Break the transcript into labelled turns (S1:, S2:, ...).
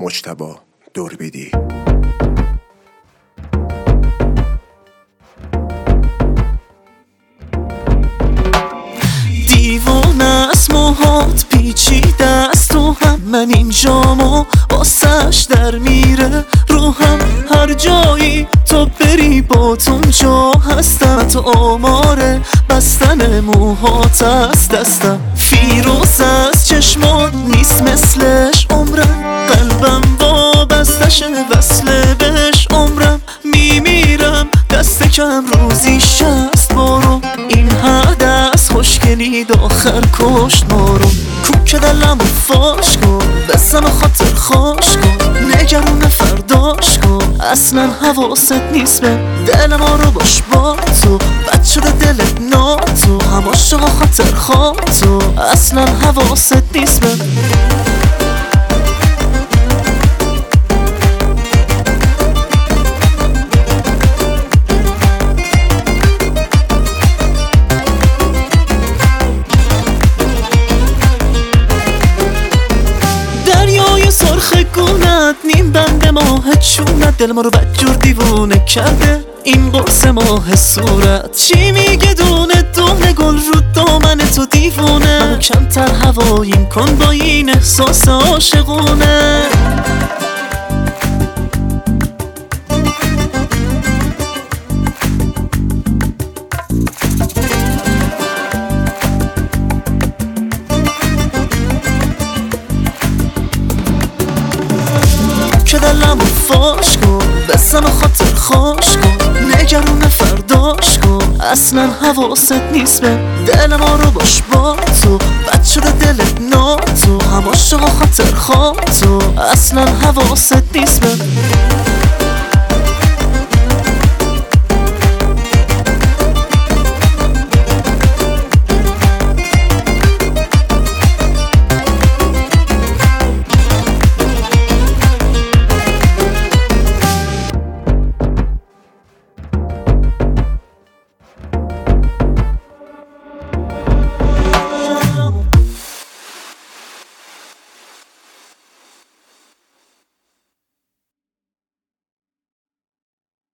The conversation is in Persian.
S1: مجتبی دوربیدی.
S2: دیوانه است موهات پیچیده است تو هم، من اینجامو واسش در میره روحم. هر جایی تو بری با اونجا هستم، تو آماره بستن موهات از دستم. فیروز از چشمات نیست مثلش عمرم، قلبم وابستش وصله بهش عمرم. میمیرم دست کم روزی 60 بارو، این حد از خوشگلی آخر کشت مارو. کوک دلمو فاش کن، بسم خاطر خوش کن، نگرون فرداش کن. اصلا حواست نیست به دل ما رو باش با تو، بد شده دلت ناتو، هم عاشق و خاطر خواه تو. اصلا حواست نیست به سرخ گونت، نیم بند ماه چونت، دل ما رو بدجور دیوونه کرده این قرص ماه صورت. چی میگه دونه دونه گل رو دامن تو دیوونه، منو کمتر هواییم کن با این احساس عاشقونه. که دلمو فاش کن، بسم خاطر خوش کن، نگرون فرداش کن. اصلا حواست نیست به دل ما رو باش با تو، بد شده دلت ناتو، هم عاشق و خاطر خواه تو. اصلا حواست نیست به